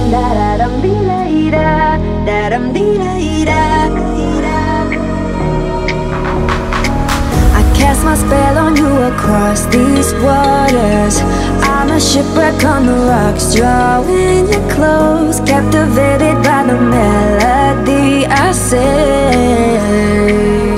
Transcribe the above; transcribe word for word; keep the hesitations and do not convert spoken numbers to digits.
Da da dum dee da da dum dee da da. I cast my spell on you across these waters. I'm a shipwreck on the rocks, drawing you close, captivated by the melody I sing.